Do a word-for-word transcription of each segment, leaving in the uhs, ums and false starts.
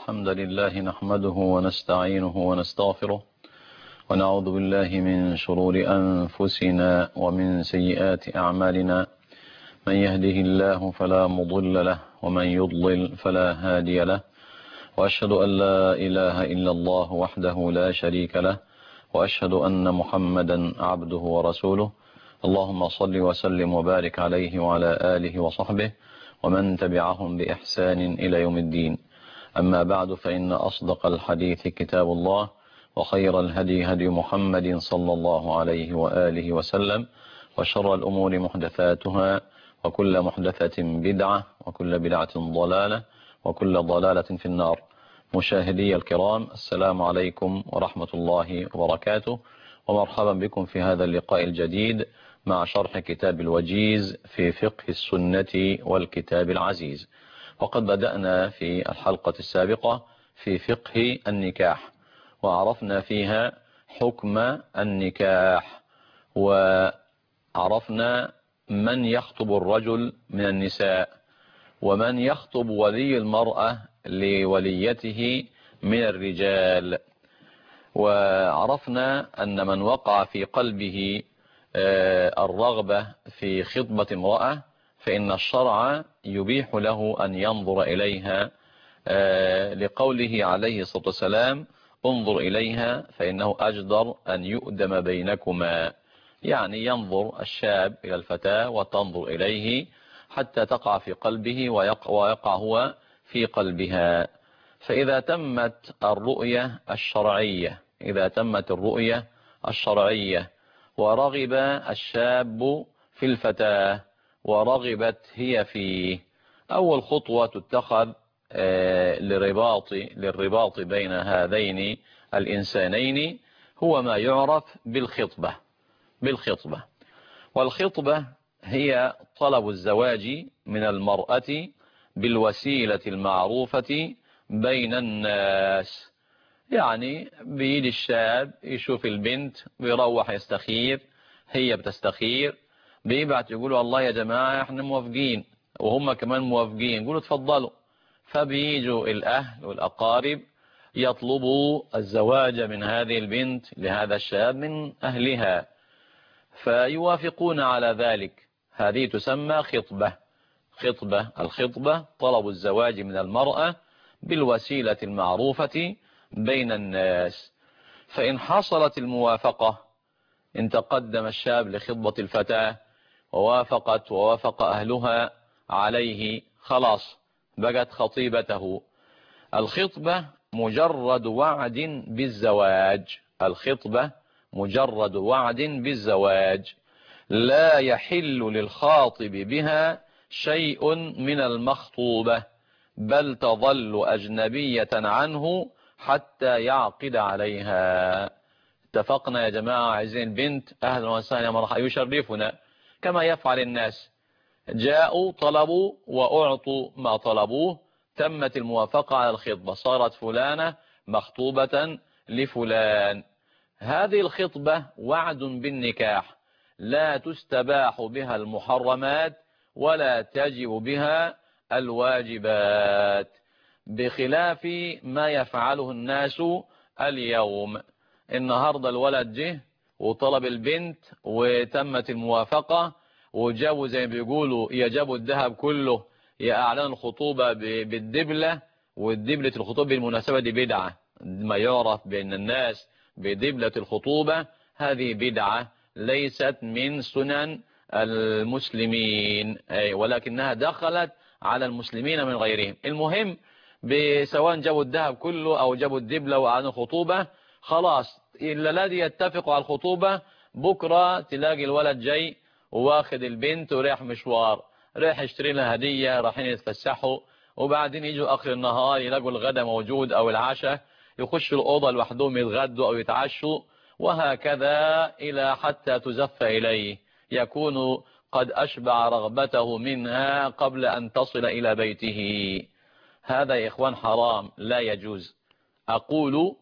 الحمد لله نحمده ونستعينه ونستغفره ونعوذ بالله من شرور أنفسنا ومن سيئات أعمالنا. من يهده الله فلا مضل له ومن يضلل فلا هادي له، وأشهد أن لا إله إلا الله وحده لا شريك له، وأشهد أن محمدا عبده ورسوله. اللهم صل وسلم وبارك عليه وعلى آله وصحبه ومن تبعهم بإحسان إلى يوم الدين. أما بعد، فإن أصدق الحديث كتاب الله، وخير الهدي هدي محمد صلى الله عليه وآله وسلم، وشر الأمور محدثاتها، وكل محدثة بدعة، وكل بدعة ضلالة، وكل ضلالة في النار. مشاهدي الكرام، السلام عليكم ورحمة الله وبركاته، ومرحبا بكم في هذا اللقاء الجديد مع شرح كتاب الوجيز في فقه السنة والكتاب العزيز. وقد بدأنا في الحلقة السابقة في فقه النكاح، وعرفنا فيها حكم النكاح، وعرفنا من يخطب الرجل من النساء، ومن يخطب ولي المرأة لوليته من الرجال. وعرفنا أن من وقع في قلبه الرغبة في خطبة امرأة فإن الشرع يبيح له أن ينظر إليها، لقوله عليه الصلاة والسلام: انظر إليها فإنه أجدر أن يؤدم بينكما. يعني ينظر الشاب إلى الفتاة وتنظر إليه حتى تقع في قلبه ويقع, ويقع هو في قلبها. فإذا تمت الرؤية الشرعية إذا تمت الرؤية الشرعية ورغب الشاب في الفتاة ورغبت هي فيه، أول خطوة تتخذ للرباط للرباط بين هذين الإنسانين هو ما يعرف بالخطبة بالخطبة والخطبة هي طلب الزواج من المرأة بالوسيلة المعروفة بين الناس. يعني بيجي الشاب يشوف البنت، بيروح يستخير، هي بتستخير، بيبعت يقولوا: الله يا جماعة احنا موافقين، وهم كمان موافقين، يقولوا اتفضلوا. فبيجوا الأهل والأقارب يطلبوا الزواج من هذه البنت لهذا الشاب من أهلها، فيوافقون على ذلك. هذه تسمى خطبة خطبة الخطبة طلب الزواج من المرأة بالوسيلة المعروفة بين الناس. فإن حصلت الموافقة، إن تقدم الشاب لخطبة الفتاة ووافقت ووافق أهلها عليه، خلاص بقت خطيبته. الخطبة مجرد وعد بالزواج الخطبة مجرد وعد بالزواج، لا يحل للخاطب بها شيء من المخطوبة، بل تظل أجنبية عنه حتى يعقد عليها. اتفقنا يا جماعة؟ عايزين بنت، أهلا وسهلا مرحبا، يشرفنا كما يفعل الناس. جاءوا طلبوا وأعطوا ما طلبوه، تمت الموافقة على الخطبة، صارت فلانة مخطوبة لفلان. هذه الخطبة وعد بالنكاح، لا تستباح بها المحرمات ولا تجب بها الواجبات، بخلاف ما يفعله الناس اليوم. النهاردة الولد جه وطلب البنت وتمت الموافقة وجابوا زي ما بيقولوا، يا جابوا الذهب كله، يا أعلنوا الخطوبة بالدبلة، والدبلة الخطوبة بالمناسبة دي بدعة. ما يعرف بين الناس بدبلة الخطوبة هذه بدعة ليست من سنن المسلمين، ولكنها دخلت على المسلمين من غيرهم. المهم سواء جابوا الذهب كله أو جابوا الدبلة وأعلنوا الخطوبة، خلاص إلا الذي يتفق على الخطوبة بكرة تلاقي الولد جاي واخد البنت ورايح مشوار، رايح يشتري لها هدية، رايحين يتفسحوا، وبعدين يجوا آخر النهار يلاقوا الغدا موجود أو العشاء، يخشوا الأوضة لوحدهم يتغدوا أو يتعشوا، وهكذا إلى حتى تزف إليه، يكون قد أشبع رغبته منها قبل أن تصل إلى بيته. هذا يا إخوان حرام، لا يجوز. أقول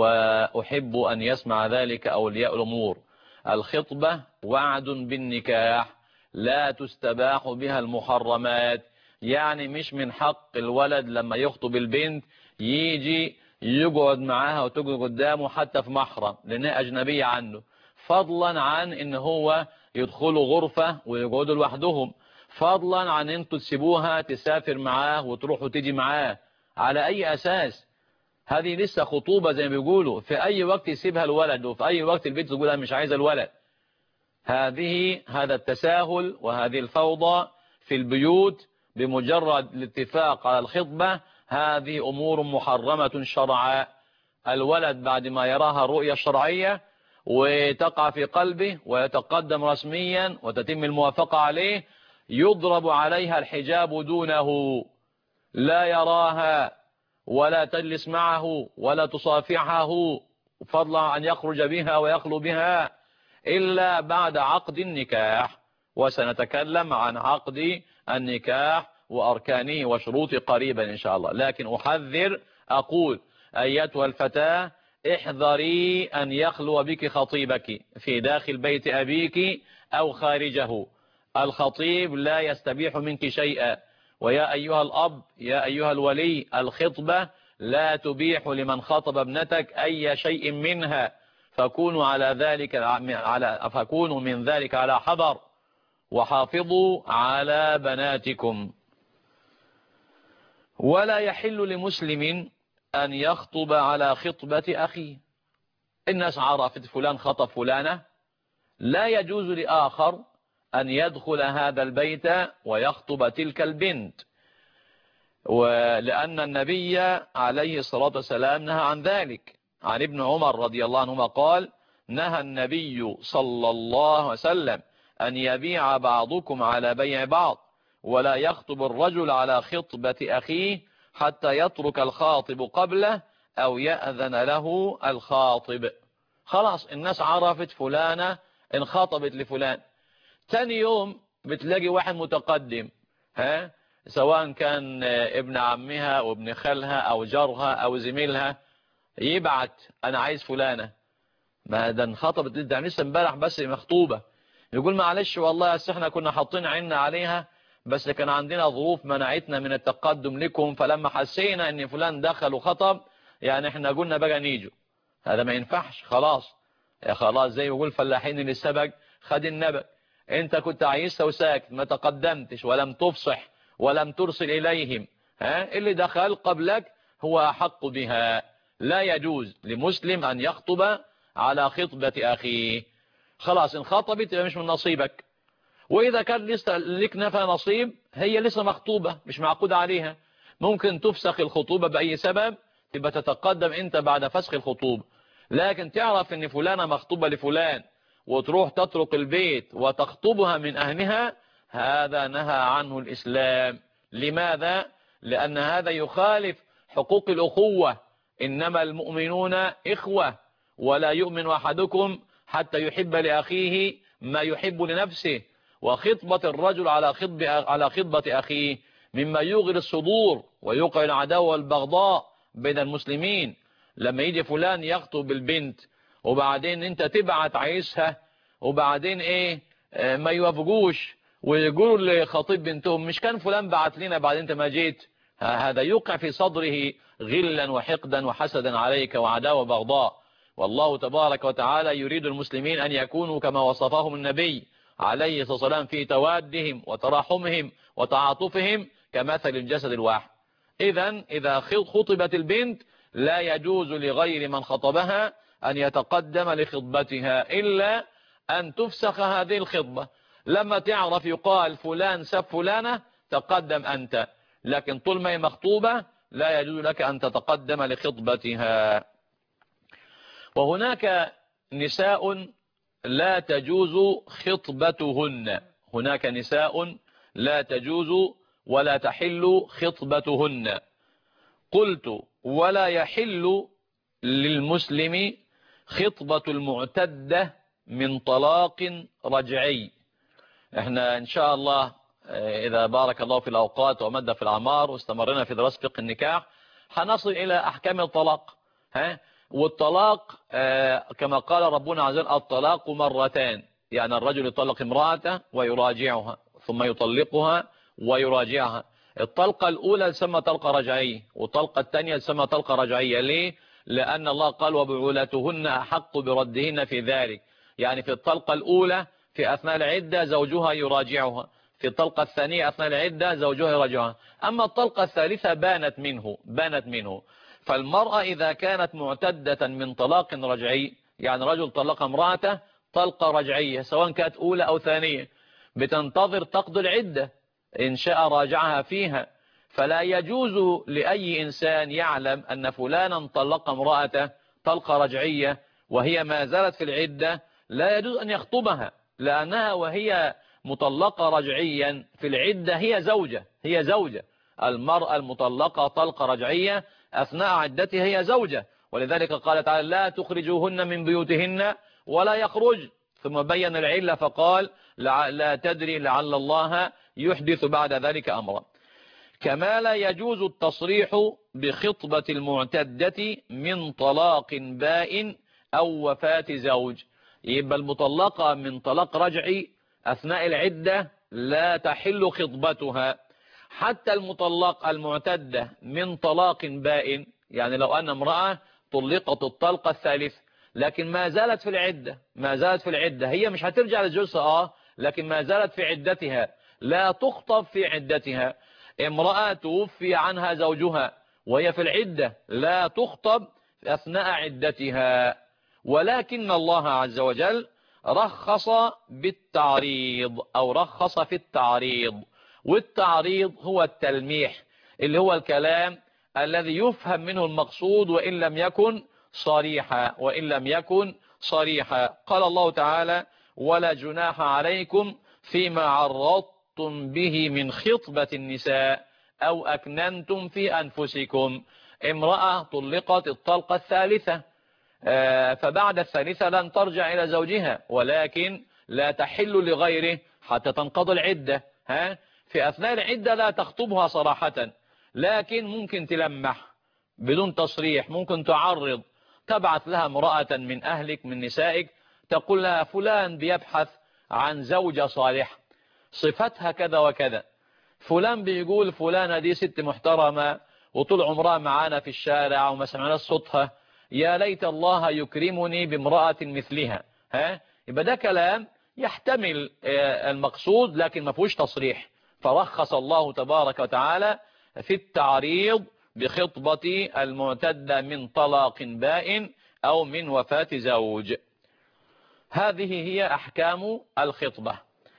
وأحب أن يسمع ذلك أولياء الأمور: الخطبة وعد بالنكاح، لا تستباح بها المحرمات. يعني مش من حق الولد لما يخطب البنت يجي يقعد معاها وتقعد قدامه حتى في محرم لأنها أجنبية عنه، فضلا عن إن هو يدخلوا غرفة ويقعدوا لوحدهم، فضلا عن انتوا تسيبوها تسافر معاه وتروح وتيجي معاه. على أي أساس؟ هذه لسه خطوبة زي ما بيقولوا، في أي وقت يسيبها الولد وفي أي وقت البنت تقول أنا مش عايزة الولد. هذه هذا التساهل وهذه الفوضى في البيوت بمجرد الاتفاق على الخطبة، هذه أمور محرمة شرعا. الولد بعد ما يراها الرؤية الشرعية وتقع في قلبه ويتقدم رسميا وتتم الموافقة عليه، يضرب عليها الحجاب دونه، لا يراها ولا تجلس معه ولا تصافحه، فضلا عن يخرج بها ويخلو بها إلا بعد عقد النكاح. وسنتكلم عن عقد النكاح وأركانه وشروطه قريبا إن شاء الله. لكن أحذر أقول أيتها الفتاة احذري أن يخلو بك خطيبك في داخل بيت أبيك أو خارجه. الخطيب لا يستبيح منك شيئا. ويا أيها الأب يا أيها الولي، الخطبة لا تبيح لمن خطب ابنتك أي شيء منها، فكونوا على ذلك على فكونوا من ذلك على حذر، وحافظوا على بناتكم. ولا يحل لمسلم أن يخطب على خطبة أخيه. الناس عرفت فلان خطب فلانة، لا يجوز لآخر أن يدخل هذا البيت ويخطب تلك البنت، ولأن النبي عليه الصلاة والسلام نهى عن ذلك. عن ابن عمر رضي الله عنهما قال: نهى النبي صلى الله عليه وسلم أن يبيع بعضكم على بيع بعض، ولا يخطب الرجل على خطبة أخيه حتى يترك الخاطب قبله أو يأذن له الخاطب. خلاص الناس عرفت فلانة انخطبت لفلان، تاني يوم بتلاقي واحد متقدم، ها سواء كان ابن عمها او ابن خالها او جارها او زميلها، يبعت انا عايز فلانة. ما ده انخطبت ده لسه امبارح بس مخطوبة. يقول معلش والله اصل احنا كنا حاطين عيننا عليها بس كان عندنا ظروف منعتنا من التقدم لكم، فلما حسينا ان فلان دخل وخطب يعني احنا قلنا بقى نيجوا. هذا ما ينفعش. خلاص يا خلاص زي ما يقول فلاحين اللي سبق خد النبأ. انت كنت عايزها وساكت ما تقدمتش ولم تفصح ولم ترسل إليهم، ها اللي دخل قبلك هو أحق بها. لا يجوز لمسلم أن يخطب على خطبة أخيه. خلاص ان خطبت يبقى مش من نصيبك. وإذا كان لسه لك نفى نصيب، هي لسه مخطوبة مش معقود عليها، ممكن تفسخ الخطوبة بأي سبب، تبقى تتقدم انت بعد فسخ الخطوبة. لكن تعرف ان فلانة مخطوبة لفلان وتروح تترك البيت وتخطبها من أهلها، هذا نهى عنه الإسلام. لماذا؟ لأن هذا يخالف حقوق الأخوة. إنما المؤمنون إخوة، ولا يؤمن أحدكم حتى يحب لأخيه ما يحب لنفسه. وخطبة الرجل على خطبة على خطبة أخيه مما يوغل الصدور ويوقع العداوة والبغضاء بين المسلمين. لما يجي فلان يخطب البنت وبعدين انت تبعت عايزها وبعدين ايه اه ما يوافقوش ويقولوا لخطيب بنتهم مش كان فلان بعت لنا بعد انت ما جيت، هذا يوقع في صدره غلا وحقدا وحسدا عليك وعداوة وبغضاء. والله تبارك وتعالى يريد المسلمين أن يكونوا كما وصفهم النبي عليه الصلاة والسلام في توادهم وتراحمهم وتعاطفهم كمثل الجسد الواحد. إذن إذا خطبت البنت لا يجوز لغير من خطبها أن يتقدم لخطبتها إلا أن تفسخ هذه الخطبة. لما تعرف يقال فلان سب فلانة تقدم أنت، لكن طول ما هي مخطوبة لا يجوز لك أن تتقدم لخطبتها. وهناك نساء لا تجوز خطبتهن، هناك نساء لا تجوز ولا تحل خطبتهن. قلت ولا يحل للمسلم خطبة المعتدة من طلاق رجعي. احنا ان شاء الله اذا بارك الله في الاوقات ومد في الاعمار واستمرنا في دراسة فقه النكاح هنصل الى احكام الطلاق. ها والطلاق كما قال ربنا عز وجل الطلاق مرتان، يعني الرجل يطلق امرأته ويراجعها ثم يطلقها ويراجعها. الطلقة الأولى تسمى طلقة رجعية، والطلقة الثانية تسمى طلقة رجعية. ليه؟ لأن الله قال وبعولتهن أحق بردهن في ذلك. يعني في الطلقة الأولى في أثناء العدة زوجها يراجعها، في الطلقة الثانية أثناء العدة زوجها يراجعها. أما الطلقة الثالثة بانت منه بانت منه فالمرأة إذا كانت معتدة من طلاق رجعي، يعني رجل طلق امرأته طلقة رجعية سواء كانت أولى أو ثانية، بتنتظر تقضي العدة، إن شاء راجعها فيها. فلا يجوز لأي إنسان يعلم أن فلانا طلق امرأته طلقة رجعية وهي ما زالت في العدة، لا يجوز أن يخطبها، لأنها وهي مطلقة رجعيا في العدة هي زوجة هي زوجة المرأة المطلقة طلقة رجعية أثناء عدتها هي زوجة. ولذلك قال تعالى لا تخرجوهن من بيوتهن ولا يخرج، ثم بين العلة فقال لا تدري لعل الله يحدث بعد ذلك أمرا. كما لا يجوز التصريح بخطبة المعتدة من طلاق بائن أو وفاة زوج. يبقى المطلقة من طلاق رجعي أثناء العدة لا تحل خطبتها. حتى المطلق المعتدة من طلاق بائن، يعني لو أن امرأة طلقت الطلقة الثالث لكن ما زالت في العدة ما زالت في العدة هي مش هترجع لجوزها اه لكن ما زالت في عدتها، لا تخطب في عدتها. امرأة توفي عنها زوجها وهي في العدة لا تخطب أثناء عدتها. ولكن الله عز وجل رخص بالتعريض أو رخص في التعريض، والتعريض هو التلميح اللي هو الكلام الذي يفهم منه المقصود وإن لم يكن صريحا وإن لم يكن صريحا. قال الله تعالى ولا جناح عليكم فيما عرضتم به من خطبة النساء أو أكننتم في أنفسكم. امرأة طلقت الطلقة الثالثة فبعد الثالثة لن ترجع إلى زوجها، ولكن لا تحل لغيره حتى تنقضي العدة. ها في أثناء العدة لا تخطبها صراحة، لكن ممكن تلمح بدون تصريح، ممكن تعرض، تبعث لها امرأة من أهلك من نسائك تقول لها فلان بيبحث عن زوجة صالحة صفتها كذا وكذا، فلان بيقول فلانة دي ست محترمة وطول عمرها معانا في الشارع وما سمعنا صوتها، يا ليت الله يكرمني بامرأة مثلها. ها يبقى ده كلام يحتمل المقصود لكن ما فيهوش تصريح، فرخص الله تبارك وتعالى في التعريض بخطبة المعتدة من طلاق بائن أو من وفاة زوج. هذه هي أحكام الخطبة.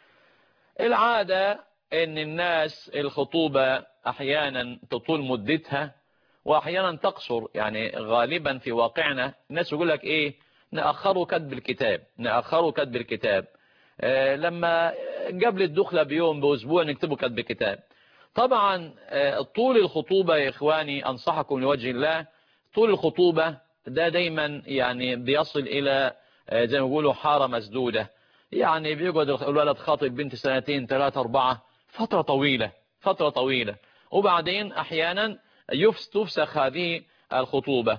العادة أن الناس الخطوبة أحيانا تطول مدتها وأحيانا تقصر، يعني غالبا في واقعنا الناس يقول لك إيه نأخروا كتب الكتاب نأخروا كتب الكتاب آه لما قبل الدخلة بيوم بأسبوع نكتبوا كتب الكتاب. طبعا طول الخطوبة يا إخواني أنصحكم لوجه الله، طول الخطوبة ده دايما يعني بيصل إلى زي ما بيقولوا حارة مسدودة، يعني بيقعد الولد خاطب بنت سنتين ثلاثة أربعة، فترة طويلة فترة طويلة وبعدين أحيانا تفسخ هذه الخطوبة.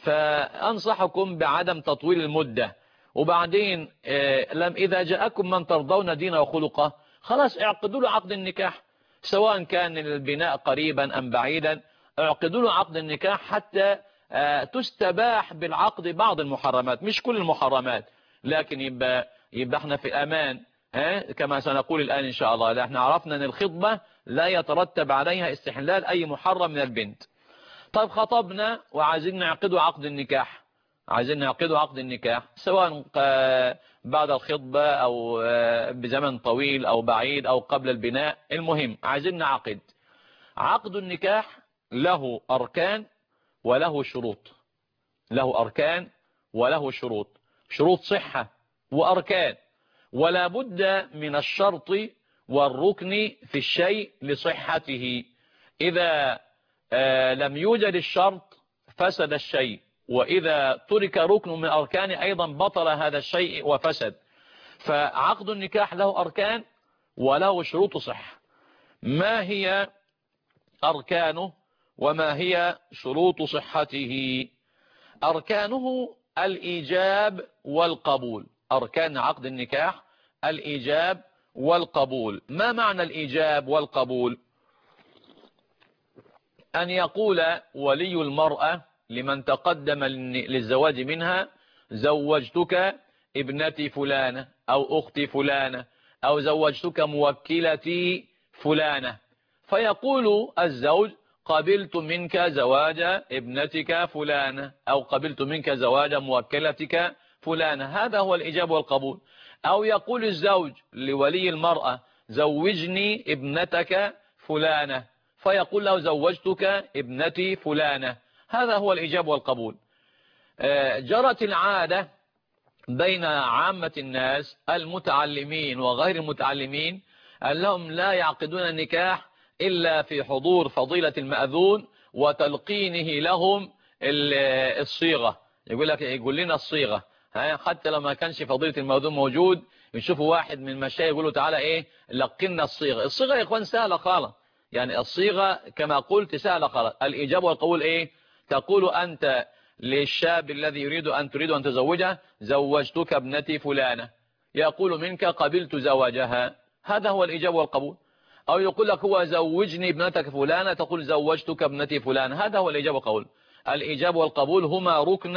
فأنصحكم بعدم تطويل المدة. وبعدين لم إذا جاءكم من ترضون دينه وخلقه خلاص اعقدوا له عقد النكاح، سواء كان البناء قريبا أم بعيدا اعقدوا له عقد النكاح حتى تستباح بالعقد بعض المحرمات، مش كل المحرمات، لكن يبقى يبقى احنا في أمان. ها كما سنقول الآن إن شاء الله، احنا عرفنا أن الخطبة لا يترتب عليها استحلال أي محرم من البنت. طيب خطبنا وعايزين نعقدوا عقد النكاح عايزين نعقدوا عقد النكاح سواء بعد الخطبة أو بزمن طويل أو بعيد أو قبل البناء، المهم عايزين نعقد. عقد النكاح له أركان وله شروط له أركان وله شروط شروط صحة وأركان، ولا بد من الشرط والركن في الشيء لصحته. إذا لم يوجد الشرط فسد الشيء، وإذا ترك ركن من أركان أيضا بطل هذا الشيء وفسد. فعقد النكاح له أركان وله شروط صحة. ما هي أركانه وما هي شروط صحته؟ أركانه الإيجاب والقبول. أركان عقد النكاح الإيجاب والقبول. ما معنى الإيجاب والقبول؟ أن يقول ولي المرأة لمن تقدم للزواج منها زوجتك ابنتي فلانة أو أختي فلانة أو زوجتك موكلتي فلانة، فيقول الزوج قبلت منك زواج ابنتك فلانة أو قبلت منك زواج موكلتك فلانة. هذا هو الإجابة والقبول. أو يقول الزوج لولي المرأة زوجني ابنتك فلانة، فيقول له زوجتك ابنتي فلانة. هذا هو الإجابة والقبول. جرت العادة بين عامة الناس المتعلمين وغير المتعلمين أنهم لا يعقدون النكاح إلا في حضور فضيلة المأذون وتلقينه لهم الصيغة. يقول لك يقول لنا الصيغة، حتى لو ما كانش فضيلة المأذون موجود يشوفوا واحد من المشايخ يقولوا تعالى ايه لقنا الصيغة. الصيغة يا اخوان سهلة خالص، يعني الصيغة كما قلت سهلة خالص. الإجابة والقول ايه؟ تقول أنت للشاب الذي يريد أن تريد أن تزوجه زوجتك ابنتي فلانة، يقول منك قبلت زواجها. هذا هو الإجابة والقبول. أو يقول لك هو زوجني ابنتك فلانة، تقول زوجتك ابنتي فلانة. هذا هو الإجابة والقبول. الإجابة والقبول هما ركن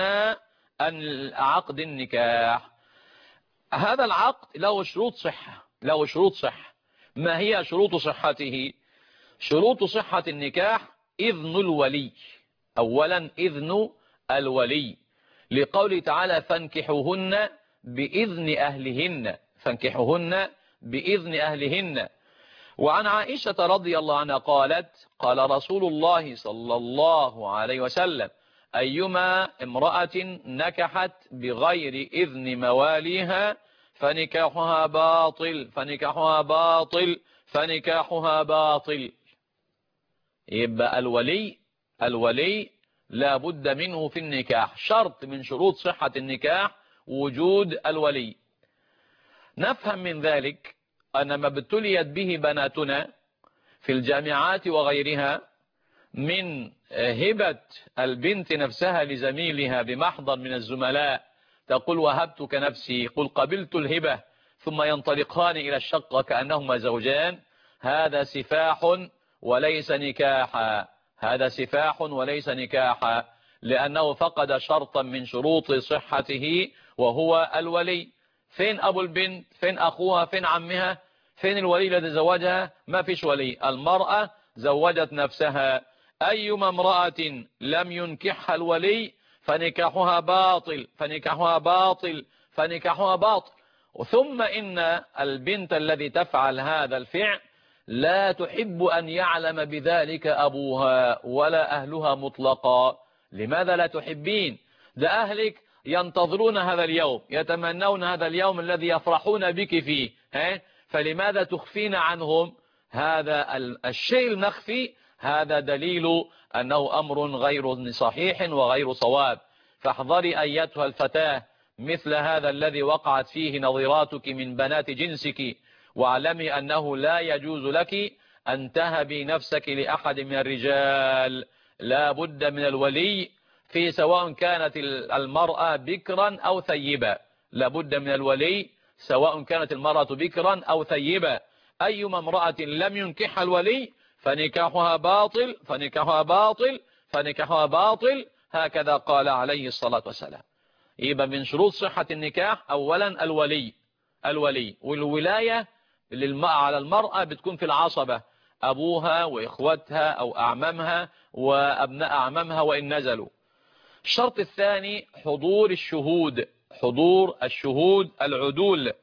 عقد النكاح. هذا العقد له شروط صحة، له شروط صحة. ما هي شروط صحته؟ شروط صحة النكاح إذن الولي. أولا إذن الولي، لقوله تعالى فانكحوهن بإذن أهلهن، فانكحوهن بإذن أهلهن. وعن عائشة رضي الله عنها قالت قال رسول الله صلى الله عليه وسلم أيما امرأة نكحت بغير إذن مواليها فنكاحها باطل فنكاحها باطل فنكاحها باطل. يبقى الولي الولي لا بد منه في النكاح، شرط من شروط صحة النكاح وجود الولي. نفهم من ذلك أن ما ابتليت به بناتنا في الجامعات وغيرها من هبة البنت نفسها لزميلها بمحضر من الزملاء، تقول وهبتك نفسي، قل قبلت الهبة، ثم ينطلقان إلى الشقة كأنهما زوجان. هذا سفاح وليس نكاحا، هذا سفاح وليس نكاحا، لأنه فقد شرطا من شروط صحته وهو الولي. فين أبو البنت؟ فين أخوها؟ فين عمها؟ فين الولي الذي زوجها؟ ما فيش ولي. المرأة زوجت نفسها. أيما امرأة لم ينكحها الولي فنكاحها باطل فنكاحها باطل فنكاحها باطل. ثم إن البنت الذي تفعل هذا الفعل لا تحب أن يعلم بذلك أبوها ولا أهلها مطلقا. لماذا لا تحبين؟ ده أهلك ينتظرون هذا اليوم، يتمنون هذا اليوم الذي يفرحون بك فيه، ها؟ فلماذا تخفين عنهم هذا الشيء المخفي؟ هذا دليل أنه أمر غير صحيح وغير صواب. فاحذري أيتها الفتاة مثل هذا الذي وقعت فيه نظيراتك من بنات جنسك، واعلمي أنه لا يجوز لك أن تهبي نفسك لأحد من الرجال. لا بد من الولي في سواء كانت المرأة بكرا أو ثيبا، لا بد من الولي سواء كانت المرأة بكرا أو ثيبا. أيما امرأة لم ينكحها الولي فنكاحها باطل فنكاحها باطل فنكاحها باطل. هكذا قال عليه الصلاة والسلام. يبقى من شروط صحة النكاح أولا الولي الولي والولاية على المرأة بتكون في العصبة، أبوها وإخوتها أو أعمامها وأبناء أعمامها وإن نزلوا. الشرط الثاني حضور الشهود، حضور الشهود العدول.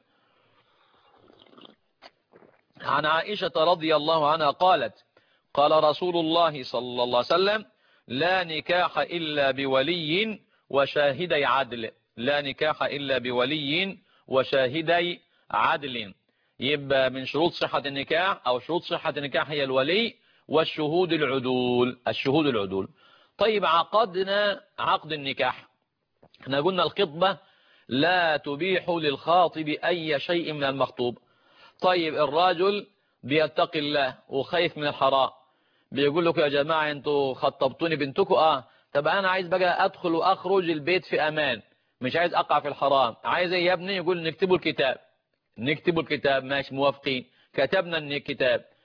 عن عائشة رضي الله عنها قالت قال رسول الله صلى الله عليه وسلم لا نكاح إلا بولي وشاهدي عدل، لا نكاح إلا بولي وشاهدي عدل. يبقى من شروط صحة النكاح أو شروط صحة النكاح هي الولي والشهود العدول، الشهود العدول. طيب عقدنا عقد النكاح، احنا قلنا الخطبة لا تبيح للخاطب أي شيء من المخطوب. طيب الراجل بيتقي الله وخايف من الحرام، بيقول لك يا جماعة انتوا خطبتوني بنتكم، اه طب انا عايز بقى ادخل واخرج البيت في امان، مش عايز اقع في الحرام. عايز ايه يا ابني؟ يقول نكتبوا الكتاب، نكتبوا الكتاب. ماشي موافقين، كتبنا الكتاب.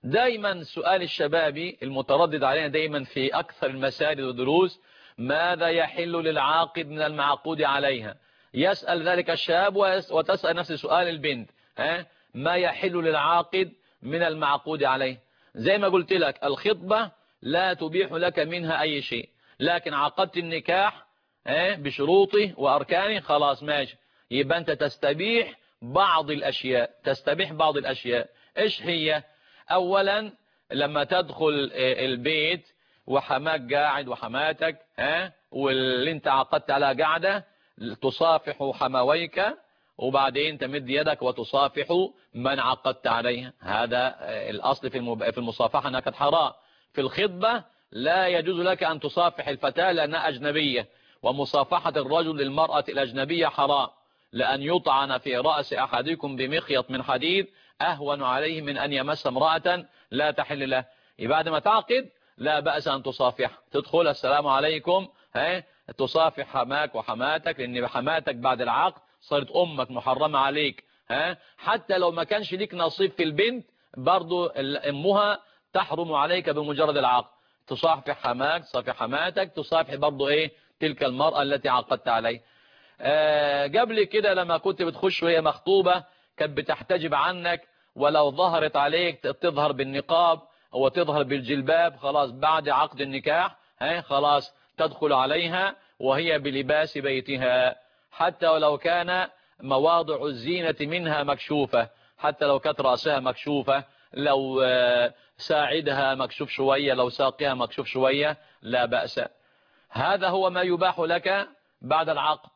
دايما سؤال الشباب المتردد علينا دايما في أكثر المساجد والدروس: ماذا يحل للعاقد من المعقود عليها؟ يسأل ذلك الشاب وتسأل نفس سؤال البنت، ها ما يحل للعاقد من المعقود عليه؟ زي ما قلت لك الخطبة لا تبيح لك منها أي شيء، لكن عقدت النكاح بشروطه وأركانه، خلاص ماشي، يبقى أنت تستبيح بعض الأشياء. تستبيح بعض الأشياء إيش هي؟ أولا لما تدخل البيت وحماك قاعد وحماتك، ها واللي انت عقدت على قاعدة، تصافح حماويك وبعدين تمد يدك وتصافح من عقدت عليها. هذا الأصل في في المصافحة أنها كانت حرام. في الخطبة لا يجوز لك أن تصافح الفتاة لأنها أجنبية، ومصافحة الرجل للمرأة الأجنبية حرام، لأن يطعن في رأس أحدكم بمخيط من حديد أهون عليه من أن يمس امرأة لا تحل له. بعد ما تعقد لا بأس أن تصافح، تدخل السلام عليكم، ها تصافح حماك وحماتك، لأن حماتك بعد العقد صارت أمك محرمة عليك، ها حتى لو ما كانش ليك نصيب في البنت برضو أمها تحرم عليك بمجرد العقد. تصافح حماك، تصافح حماتك، تصافح برضو إيه تلك المرأة التي عقدت عليها. آه قبل كده لما كنت بتخش وهي مخطوبة كانت بتحتجب عنك، ولو ظهرت عليك تظهر بالنقاب وتظهر بالجلباب، خلاص بعد عقد النكاح ها خلاص تدخل عليها وهي بلباس بيتها، حتى ولو كان مواضع الزينة منها مكشوفة، حتى لو كانت رأسها مكشوفة، لو ساعدها مكشوف شوية، لو ساقها مكشوف شوية، لا بأس. هذا هو ما يباح لك بعد العقد.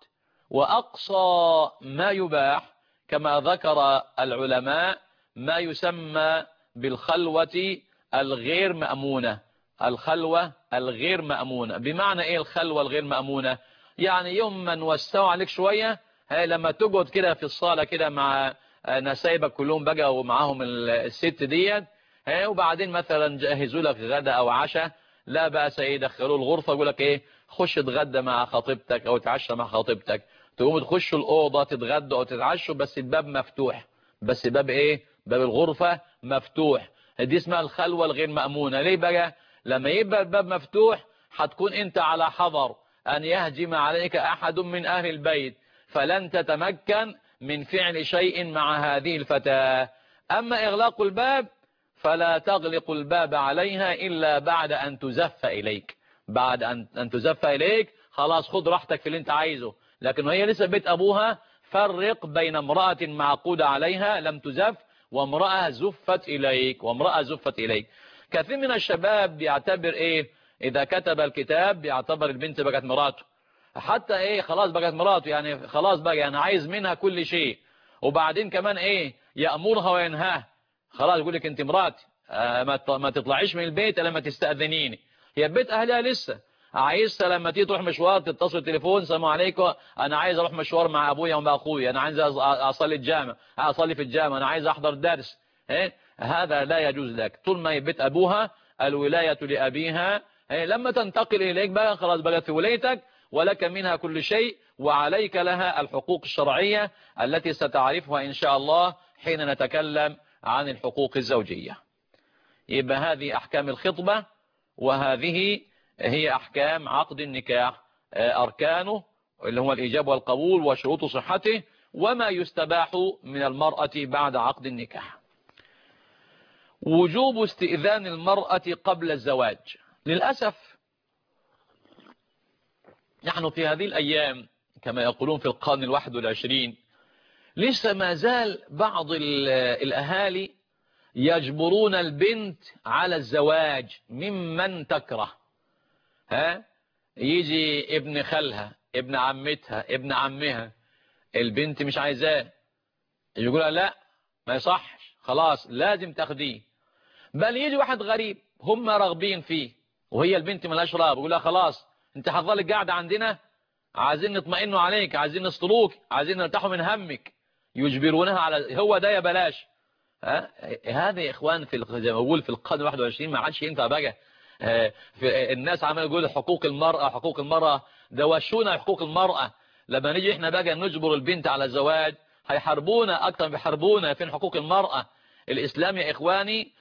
وأقصى ما يباح كما ذكر العلماء ما يسمى بالخلوة الغير مأمونة. الخلوة الغير مأمونة بمعنى ايه الخلوة الغير مأمونة؟ يعني يوم ما نوسعوا عليك شوية، لما تقعد كده في الصالة كده مع نسايبك كلهم بقى ومعاهم الست ديت، وبعدين مثلا جهزوا لك غدا او عشاء، لا بأس يدخلوا الغرفة يقول لك ايه خش اتغدى مع خطيبتك او تعشى مع خطيبتك، تقوم تخشوا الأوضة تتغدوا او تتعشوا بس الباب مفتوح، بس باب ايه باب الغرفة مفتوح. دي اسمها الخلوة الغير مأمونة. ليه بقى؟ لما يبقى الباب مفتوح هتكون انت على حذر ان يهجم عليك احد من اهل البيت، فلن تتمكن من فعل شيء مع هذه الفتاة. اما اغلاق الباب فلا تغلق الباب عليها الا بعد ان تزف اليك، بعد ان, أن تزف اليك خلاص خد راحتك في اللي انت عايزه. لكن هي لسه بيت ابوها، فرق بين امرأة معقودة عليها لم تزف وامرأة زفت إليك، وامرأة زفت إليك. كثير من الشباب بيعتبر إيه إذا كتب الكتاب بيعتبر البنت بقت مراته، حتى إيه خلاص بقت مراته، يعني خلاص بقى أنا عايز منها كل شيء، وبعدين كمان إيه يأمرها وينهاها. خلاص يقول لك أنت مراتي، آه ما تطلعيش من البيت لما تستأذنيني. هي بيت أهلها لسه، عايزة لما تيجي تروح مشوار تتصل تليفون السلام عليكم انا عايز اروح مشوار مع ابويا ومع اخويا، انا عايز اصلي الجامع اصلي في الجامع، انا عايز احضر درس. إيه؟ هذا لا يجوز لك طول ما بيت ابوها، الولاية لابيها. إيه؟ لما تنتقل اليك بقى خلاص بقت في ولايتك ولك منها كل شيء، وعليك لها الحقوق الشرعية التي ستعرفها ان شاء الله حين نتكلم عن الحقوق الزوجية. يبقى هذه احكام الخطبة، وهذه هي أحكام عقد النكاح، أركانه اللي هو الإيجاب والقبول وشروط صحته، وما يستباح من المرأة بعد عقد النكاح. وجوب استئذان المرأة قبل الزواج. للأسف نحن في هذه الأيام كما يقولون في القرن الواحد والعشرين لسه ما زال بعض الأهالي يجبرون البنت على الزواج ممن تكره. ها يجي ابن خالها ابن عمتها ابن عمها، البنت مش عايزاه، يقولها لا ما يصحش خلاص لازم تاخديه. بل يجي واحد غريب هم راغبين فيه وهي البنت ملهاش رغبه، يقول لها خلاص انت هتفضلي قاعده عندنا، عايزين نطمئنوا عليك، عايزين نستروك، عايزين نرتاحوا من همك، يجبرونها على هو ده يا بلاش. ها هذا يا اخوان في زي ما بقول في القرن الواحد والعشرين ما عادش ينفع بقى. في الناس عمال يقول حقوق المرأة حقوق المرأة، دوشونا حقوق المرأة. لما نيجي احنا بقى نجبر البنت على الزواج هيحاربونا اكتر ما بيحاربونا. فين حقوق المرأة؟ الاسلام يا اخواني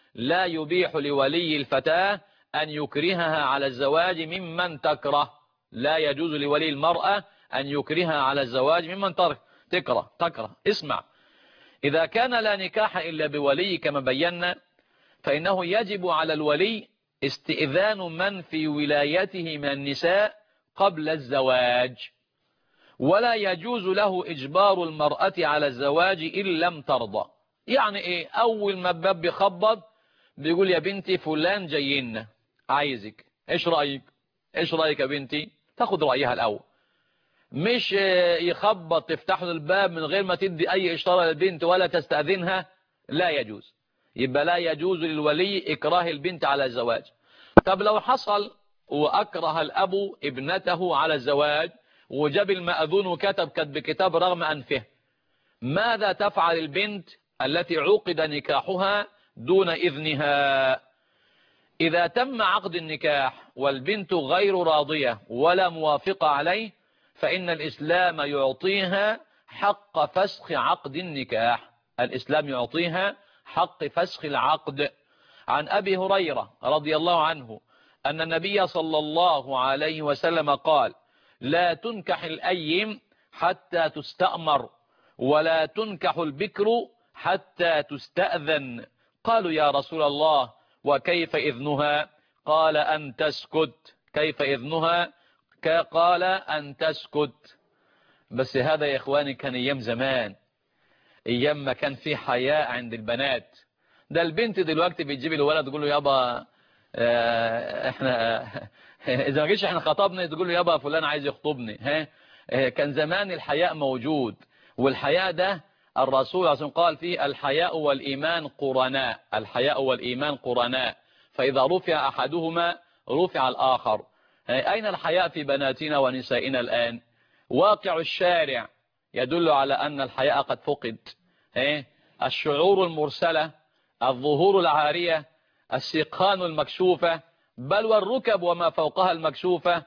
لا يبيح لولي الفتاة أن يكرهها على الزواج ممن تكره. لا يجوز لولي المرأة أن يكرهها على الزواج ممن تكره تكره اسمع، إذا كان لا نكاح إلا بولي كما بينا، فإنه يجب على الولي استئذان من في ولايته من النساء قبل الزواج، ولا يجوز له إجبار المرأة على الزواج إن لم ترضى. يعني إيه؟ أول ما الباب بيخبط بيقول يا بنتي فلان جايين عايزك، إيش رأيك؟ إيش رأيك يا بنتي؟ تاخد رأيها الأول، مش يخبط تفتح له الباب من غير ما تدي أي إشارة للبنت ولا تستأذنها. لا يجوز. يبقى لا يجوز للولي إكراه البنت على الزواج. طب لو حصل وأكره الأب ابنته على الزواج وجاب المأذون وكتب كتب كتاب رغم أنفه، ماذا تفعل البنت التي عقد نكاحها دون إذنها؟ إذا تم عقد النكاح والبنت غير راضية ولا موافقة عليه، فإن الإسلام يعطيها حق فسخ عقد النكاح. الإسلام يعطيها حق فسخ العقد. عن أبي هريرة رضي الله عنه أن النبي صلى الله عليه وسلم قال: لا تنكح الأيم حتى تستأمر، ولا تنكح البكر حتى تستأذن. قالوا يا رسول الله وكيف إذنها؟ قال أن تسكت. كيف إذنها؟ قال أن تسكت. بس هذا يا إخواني كان أيام زمان، أيام ما كان في حياء عند البنات. ده البنت دلوقتي بتجيب الولد تقول له يابا اه احنا اذا ما جيش احنا خطبني تقول له يابا فلان عايز يخطبني. ها اه كان زمان الحياء موجود، والحياء ده الرسول عليه الصلاة والسلام قال فيه: الحياء والإيمان قرناء. الحياء والإيمان قرناء، فإذا رفع أحدهما رفع الآخر. أين الحياء في بناتنا ونسائنا الآن؟ واقع الشارع يدل على أن الحياء قد فقد. الشعور المرسلة، الظهور العارية، السيقان المكشوفة، بل والركب وما فوقها المكشوفة،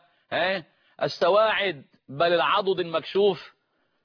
السواعد بل العضد المكشوف.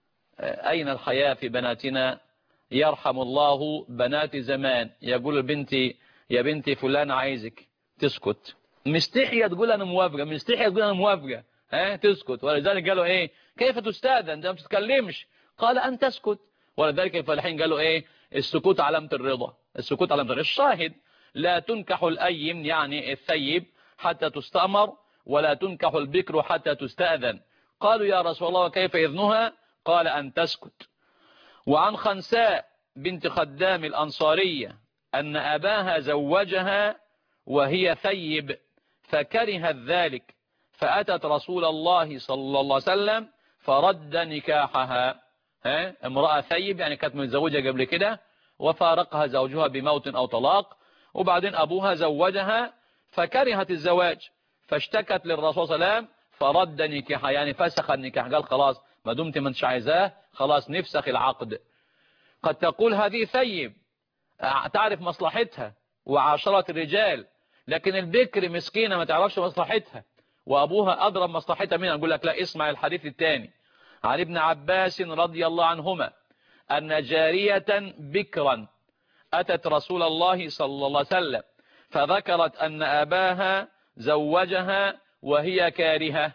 أين الحياء في بناتنا؟ يرحم الله بنات زمان. يقول لبنتي يا بنتي فلان عايزك، تسكت. مستحية تقول أنا موافقة، مستحية تقول أنا موافقة، ها تسكت. ولذلك قالوا إيه؟ كيف تستأذن؟ أنت ما بتتكلمش. قال أن تسكت. ولذلك الفلاحين قالوا إيه؟ السكوت علامة الرضا. السكوت علامة الرضا. الشاهد: لا تنكح الأيم يعني الثيب حتى تستأمر، ولا تنكح البكر حتى تستأذن. قالوا يا رسول الله وكيف إذنها؟ قال أن تسكت. وعن خنساء بنت خدام الأنصارية أن أباها زوجها وهي ثيب فكرهت ذلك، فأتت رسول الله صلى الله عليه وسلم فرد نكاحها. ها امرأة ثيب يعني كانت متزوجة قبل كده وفارقها زوجها بموت أو طلاق، وبعدين أبوها زوجها فكرهت الزواج، فاشتكت للرسول صلى الله عليه وسلم فرد نكاحها، يعني فسخ النكاح. قال خلاص ما دمت ما انتش عايزاه خلاص نفسخ العقد. قد تقول هذه ثيب تعرف مصلحتها وعاشرت الرجال، لكن البكر مسكينة ما تعرفش مصلحتها وأبوها أضرب مصلحتها منها. نقول لك لا، اسمع الحديث الثاني. عن ابن عباس رضي الله عنهما أن جارية بكرا أتت رسول الله صلى الله عليه وسلم فذكرت أن أباها زوجها وهي كارهة،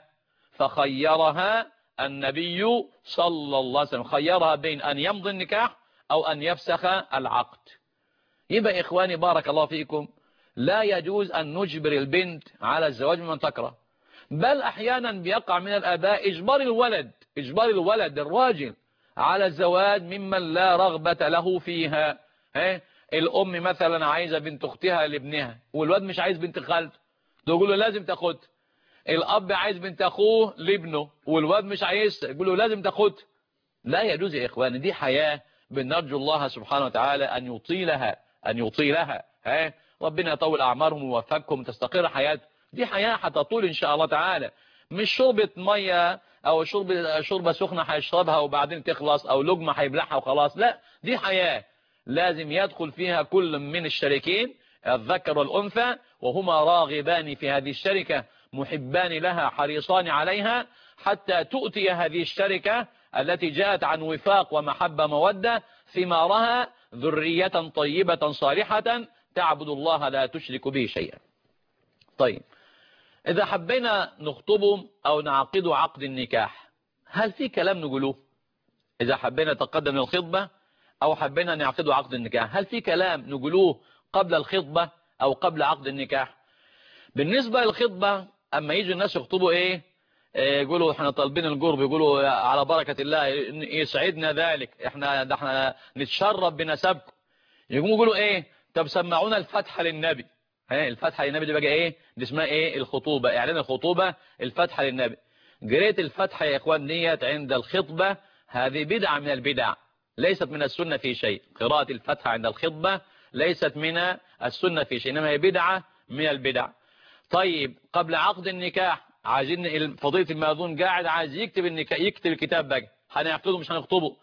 فخيرها النبي صلى الله عليه وسلم، خيرها بين أن يمضي النكاح أو أن يفسخ العقد. يبقى إخواني بارك الله فيكم، لا يجوز أن نجبر البنت على الزواج من تكره، بل أحيانا بيقع من الآباء إجبار الولد إجبار الولد الراجل على الزواج ممن لا رغبة له فيها. ها الأم مثلا عايزة بنت أختها لابنها والواد مش عايز بنت خالته، تقول له لازم تاخد. الأب عايز بنت أخوه لابنه والواد مش عايز، يقول له لازم تاخد. لا يجوز يا إخواني، دي حياة بنرجو الله سبحانه وتعالى أن يطيلها أن يطيلها ها ربنا يطول أعمارهم ويوفقهم تستقر حياتهم. دي حياة هتطول إن شاء الله تعالى، مش شربة مية أو شرب شربة سخنة هيشربها وبعدين تخلص أو لقمة هيبلعها وخلاص. لا، دي حياة لازم يدخل فيها كل من الشريكين الذكر والأنثى وهما راغبان في هذه الشركة محبان لها حريصان عليها، حتى تؤتي هذه الشركة التي جاءت عن وفاق ومحبة مودة ثمارها ذرية طيبة صالحة تعبد الله لا تشرك به شيئا. طيب إذا حبينا نخطبه أو نعقد عقد النكاح، هل في كلام نقوله؟ إذا حبينا نتقدم للخطبة أو حبينا نعقد عقد النكاح، هل في كلام نقولوه قبل الخطبة أو قبل عقد النكاح؟ بالنسبة للخطبة أما يجي الناس يخطبوا إيه؟ يقولوا احنا طالبين القرب، يقولوا على بركة الله يسعدنا ذلك، احنا ده احنا نتشرف بنسبكم. يقولوا ايه؟ طب سمعونا الفتحة للنبي. ها الفتحة للنبي دي بقى ايه؟ دي اسمها ايه؟ الخطوبة، اعلان الخطوبة الفتحة للنبي. قريت الفتحة يا اخوان ديت عند الخطبة، هذه بدعة من البدع، ليست من السنة في شيء. قراءة الفتحة عند الخطبة ليست من السنة في شيء، انما هي بدعة من البدع. طيب قبل عقد النكاح عايزين فضيلة المأذون قاعد عايز يكتب النكاح، يكتب الكتاب بقى، هنعقده مش هنخطبه.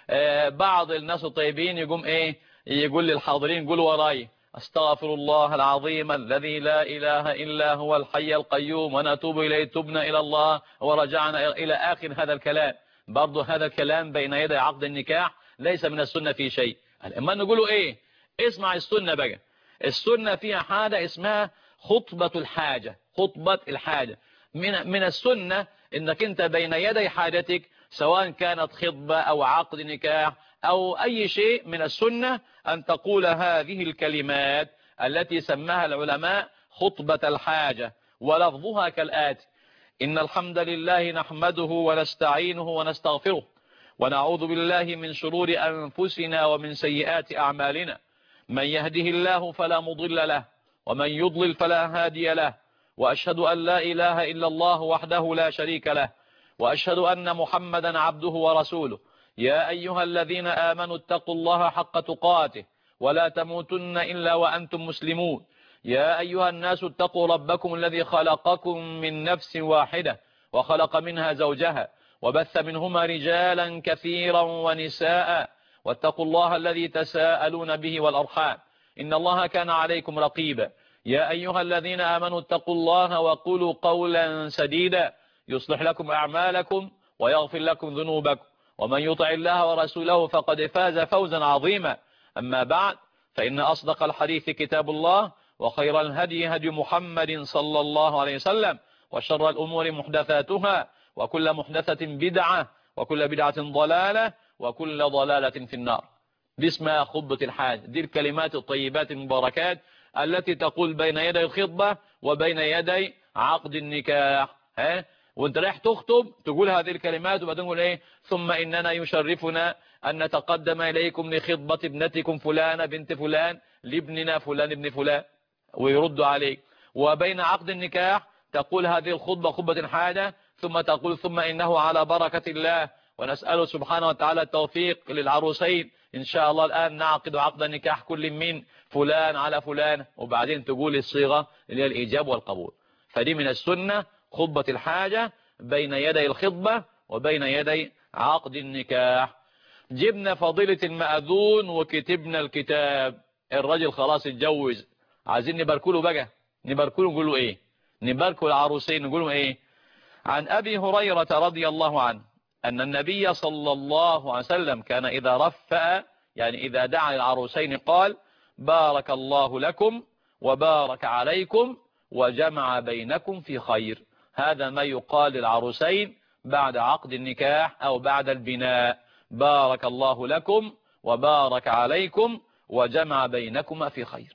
آه بعض الناس الطيبين يقوم ايه؟ يقول للحاضرين قولوا وراي: استغفر الله العظيم الذي لا اله الا هو الحي القيوم ونتوب اليه، تبنا الى الله ورجعنا الى اخر هذا الكلام. برضه هذا الكلام بين يدي عقد النكاح ليس من السنة في شيء. اما نقولوا ايه؟ اسمع السنة بقى. السنة فيها حاجة اسمها خطبة الحاجة. خطبة الحاجة من من السنة انك انت بين يدي حاجتك، سواء كانت خطبة او عقد نكاح او اي شيء، من السنة ان تقول هذه الكلمات التي سماها العلماء خطبة الحاجة، ولفظها كالآتي: إن الحمد لله نحمده ونستعينه ونستغفره ونعوذ بالله من شرور أنفسنا ومن سيئات أعمالنا، من يهده الله فلا مضل له ومن يضلل فلا هادي له، وأشهد أن لا إله إلا الله وحده لا شريك له، وأشهد أن محمدا عبده ورسوله. يا أيها الذين آمنوا اتقوا الله حق تقاته ولا تموتن إلا وأنتم مسلمون. يا أيها الناس اتقوا ربكم الذي خلقكم من نفس واحدة وخلق منها زوجها وبث منهما رجالا كثيرا ونساء، واتقوا الله الذي تساءلون به والأرحام إن الله كان عليكم رقيبا. يا أيها الذين آمنوا اتقوا الله وقولوا قولا سديدا يصلح لكم أعمالكم ويغفر لكم ذنوبكم، ومن يطع الله ورسوله فقد فاز فوزا عظيما. أما بعد، فإن أصدق الحديث كتاب الله، وخير الهدي هدي محمد صلى الله عليه وسلم، وشر الأمور محدثاتها، وكل محدثة بدعة، وكل بدعة ضلالة، وكل ضلالة في النار. دي اسمها خطبة الحاج. دي الكلمات الطيبات المباركات التي تقول بين يدي الخطبة وبين يدي عقد النكاح. ها وانت رايح تخطب تقول هذه الكلمات، وبعدين تقول ايه؟ ثم اننا يشرفنا ان نتقدم اليكم لخطبة ابنتكم فلانة بنت فلان لابننا فلان ابن فلان، ويرد عليك. وبين عقد النكاح تقول هذه الخطبة خطبة الحاجة، ثم تقول ثم انه على بركة الله، ونسأله سبحانه وتعالى التوفيق للعروسين إن شاء الله. الآن نعقد عقد النكاح كل من فلان على فلان، وبعدين تقول الصيغة اللي هي الإيجاب والقبول. فدي من السنة خطبة الحاجة بين يدي الخطبة وبين يدي عقد النكاح. جبنا فضيلة المأذون وكتبنا الكتاب، الرجل خلاص اتجوز، عايزين نباركله بقى. نباركله نقول له ايه؟ نباركه العروسين نقول له ايه؟ عن أبي هريرة رضي الله عنه أن النبي صلى الله عليه وسلم كان إذا رفأ، يعني إذا دعا للعروسين قال: بارك الله لكم وبارك عليكم وجمع بينكم في خير. هذا ما يقال للعروسين بعد عقد النكاح أو بعد البناء: بارك الله لكم وبارك عليكم وجمع بينكم في خير.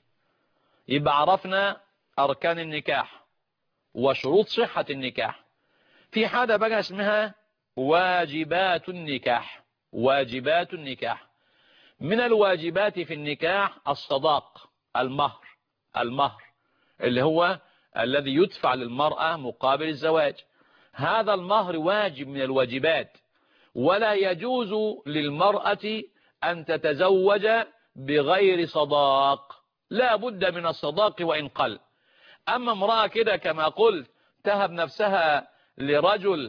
يبقى عرفنا أركان النكاح وشروط صحة النكاح. في حاجة بقى اسمها واجبات النكاح. واجبات النكاح، من الواجبات في النكاح الصداق، المهر. المهر اللي هو الذي يدفع للمرأة مقابل الزواج. هذا المهر واجب من الواجبات، ولا يجوز للمرأة أن تتزوج بغير صداق، لا بد من الصداق وإن قل. أما امرأة كده كما قلت تهب نفسها لرجل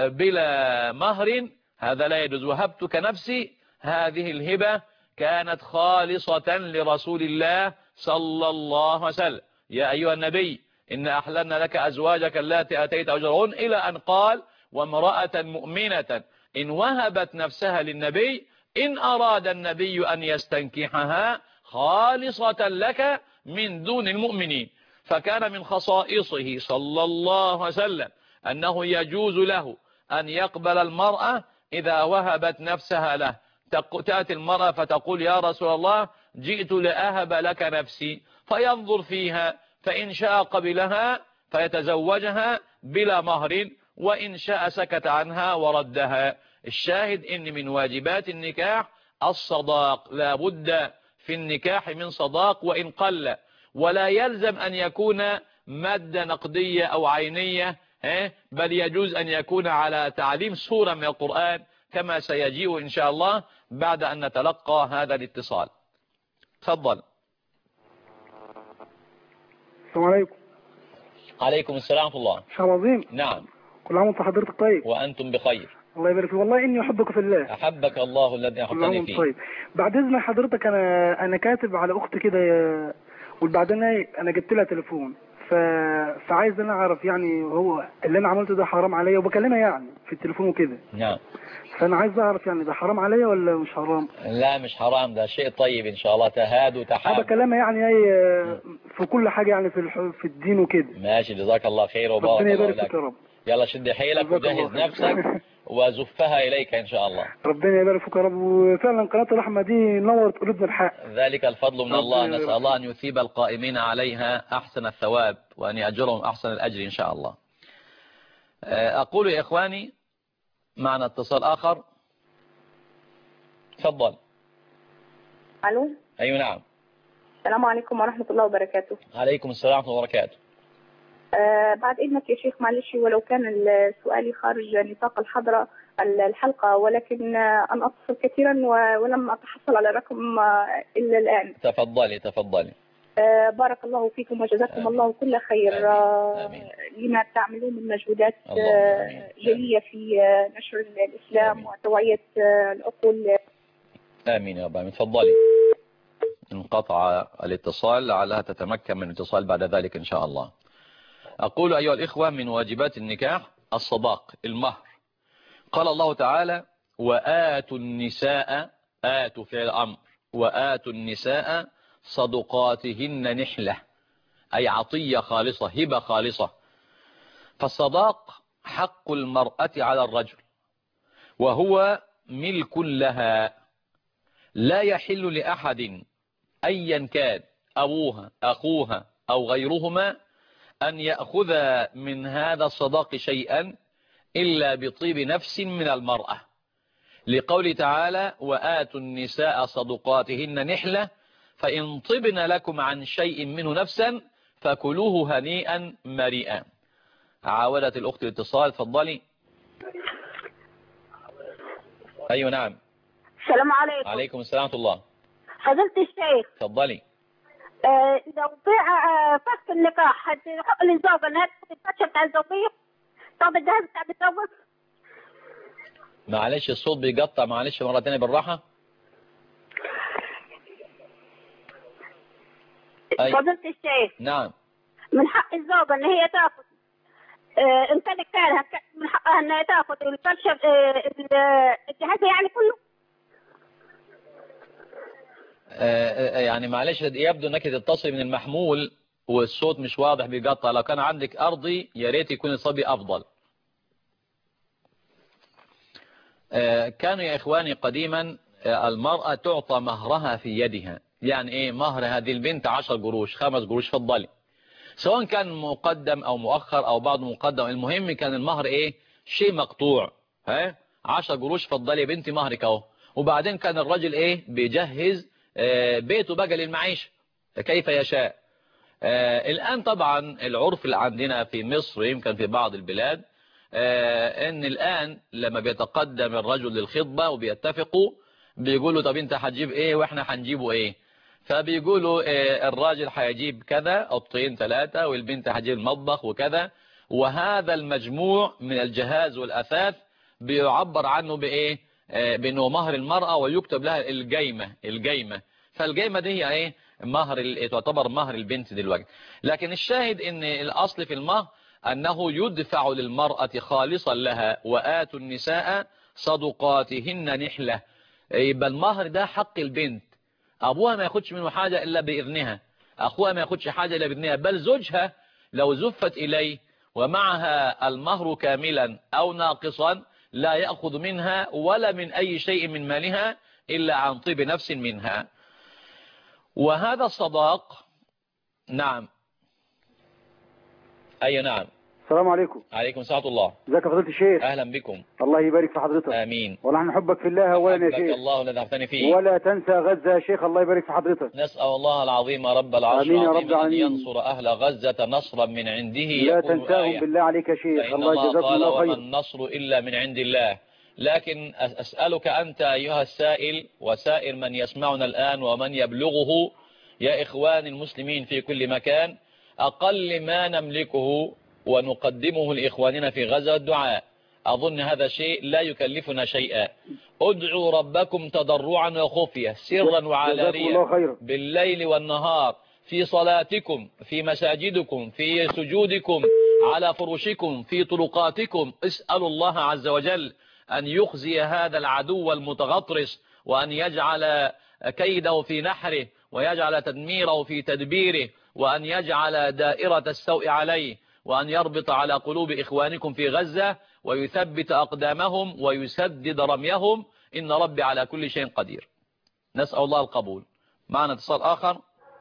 بلا مهر، هذا لا يجوز. وهبتك نفسي، هذه الهبة كانت خالصة لرسول الله صلى الله عليه وسلم. يا أيها النبي إن أحللنا لك أزواجك اللاتي آتيت أجرهن، إلى أن قال: وامرأة مؤمنة إن وهبت نفسها للنبي إن أراد النبي أن يستنكحها خالصة لك من دون المؤمنين. فكان من خصائصه صلى الله عليه وسلم أنه يجوز له أن يقبل المرأة إذا وهبت نفسها له. تأتي المرأة فتقول يا رسول الله جئت لأهب لك نفسي، فينظر فيها، فإن شاء قبلها فيتزوجها بلا مهر، وإن شاء سكت عنها وردها. الشاهد إن من واجبات النكاح الصداق، لا بد في النكاح من صداق وإن قل، ولا يلزم أن يكون مادة نقدية أو عينية، بل يجوز أن يكون على تعليم سورة من القرآن كما سيجيء إن شاء الله بعد أن نتلقى هذا الاتصال. تفضل. السلام عليكم. عليكم السلام ورحمة الله. شيخ عظيم. نعم. كل عام وانت حضرتك طيب. وأنتم بخير. الله يبارك فيك، والله إني أحبك في الله. أحبك الله الذي أحبني فيه. طيب بعد إذن حضرتك، أنا أنا كاتب على أختي كده، وبعدين أنا جبت لها تليفون، ف... فعايز أنا أعرف يعني هو اللي أنا عملته ده حرام عليا، وبكلمها يعني في التليفون وكده. نعم. فأنا عايز أعرف يعني ده حرام عليا ولا مش حرام؟ لا مش حرام، ده شيء طيب إن شاء الله، تهاد وتحاب. أنا بكلمها يعني أي في كل حاجة يعني في الح... في الدين وكده. ماشي، جزاك الله خير وبارك ربنا الله يبارك فيك يا رب. يلا شد حيلك وجهز نفسك وزفها إليك إن شاء الله. ربنا يبارك فيك يا رب. وفعلا قناة الرحمة دي نورت قلوبنا الحق. ذلك الفضل من الله، نسأل الله أن يثيب القائمين عليها أحسن الثواب وأن يأجرهم أحسن الأجر إن شاء الله. أقول يا إخواني معنا اتصال آخر. تفضل. ألو. أيوة نعم. السلام عليكم ورحمة الله وبركاته. عليكم السلام ورحمة الله وبركاته. آه بعد إذنك يا شيخ، معلش ولو كان السؤال خارج نطاق الحضرة الحلقة، ولكن آه أنا أتصل كثيرا ولم أتحصل على رقم آه إلا الآن. تفضلي تفضلي. آه بارك الله فيكم وجزاكم آمين. الله كل خير. آه آمين. لما تعملون من مجهودات آه جلية في آه نشر الإسلام آمين. وتوعية آه العقول. آمين يا رب. تفضلي. انقطع الاتصال، لعلها تتمكن من الاتصال بعد ذلك إن شاء الله. أقول أيها الإخوة من واجبات النكاح الصداق، المهر. قال الله تعالى وآتوا النساء، آتوا فعل أمر، وآتوا النساء صدقاتهن نحلة، أي عطية خالصة، هبة خالصة. فالصداق حق المرأة على الرجل، وهو ملك لها، لا يحل لأحد أيا كان أبوها أخوها أو غيرهما أن يأخذ من هذا الصداق شيئا إلا بطيب نفس من المرأة، لقول تعالى وآتوا النساء صدقاتهن نحلة فإن طبن لكم عن شيء منه نفسا فكلوه هنيئا مريئا. عاودت الأخت الاتصال. فضلي. أيوة نعم. السلام عليكم. عليكم السلام ورحمة الله. فضيلة الشيخ. تفضلي. آه إذا وقع فسخ النكاح حق للزوجة إنها تتفشى بتاع الزوجية، طب الجهاز بتاع الزوجة. معلش الصوت بيقطع، معلش مرة تانية بالراحة. أي. فضيلة الشيخ. نعم. من حق الزوجة إن هي تاخذ آه إن كان كانها من حقها إنها تاخذ الفرشة آه الجهاز يعني كله. يعني معلش يبدو انك تتصل من المحمول والصوت مش واضح بيقطع. لو كان عندك ارضي يا ريت يكون الصبي افضل. كانوا يا اخواني قديما المرأة تعطى مهرها في يدها. يعني ايه مهر هذه البنت؟ عشر قروش، خمس قروش، فضلي، سواء كان مقدم او مؤخر او بعض مقدم، المهم كان المهر ايه؟ شيء مقطوع. ها عشر قروش، فضلي يا بنتي مهرك اهو. وبعدين كان الرجل ايه؟ بيجهز بيته بقى للمعيشة كيف يشاء. آه الآن طبعا العرف اللي عندنا في مصر يمكن في بعض البلاد آه ان الآن لما بيتقدم الرجل للخطبة وبيتفقوا بيقولوا طب انت هتجيب ايه واحنا هنجيبه ايه، فبيقولوا آه الراجل هيجيب كذا قطين ثلاثة والبنت هتجيب المطبخ وكذا، وهذا المجموع من الجهاز والأثاث بيعبر عنه بايه؟ بأنه مهر المرأة، ويكتب لها الجيمة. الجيمة فالجيمة دي هي ايه؟ مهر، تعتبر مهر البنت دلوقتي. لكن الشاهد ان الاصل في المهر انه يدفع للمرأة خالصا لها، وآتوا النساء صدقاتهن نحلة. يبقى المهر ده حق البنت، أبوها ما ياخدش منه حاجة إلا بإذنها، أخوها ما ياخدش حاجة إلا بإذنها، بل زوجها لو زفت إليه ومعها المهر كاملا أو ناقصا لا يأخذ منها ولا من أي شيء من مالها إلا عن طيب نفس منها. وهذا الصداق. نعم. أي نعم. السلام عليكم. عليكم سلام الله. ازيك يا فضيلة الشيخ؟ أهلا بكم. الله يبارك في حضرتك. آمين. ونحن نحبك في الله أولا يا شيخ. الله الذي أعطاني فيه. ولا تنسى غزة يا شيخ، الله يبارك في حضرتك. نسأل الله العظيم رب العرش العظيم أن ينصر أهل غزة نصرا من عنده لا تنساهم بالله عليك يا شيخ. الله يجزاكم الله خير. وما النصر إلا من عند الله. لكن أسألك أنت أيها السائل وسائر من يسمعنا الآن ومن يبلغه، يا إخوان المسلمين في كل مكان، أقل ما نملكه ونقدمه لإخواننا في غزة الدعاء. أظن هذا شيء لا يكلفنا شيئا. ادعوا ربكم تضرعا وخفية سرا وعلانية بالليل والنهار، في صلاتكم، في مساجدكم، في سجودكم، على فرشكم، في طرقاتكم. اسألوا الله عز وجل أن يخزي هذا العدو المتغطرس، وأن يجعل كيده في نحره، ويجعل تدميره في تدبيره، وأن يجعل دائرة السوء عليه، وأن يربط على قلوب إخوانكم في غزة ويثبت أقدامهم ويسدد رميهم. إن ربي على كل شيء قدير. نسأل الله القبول. معنا اتصال آخر.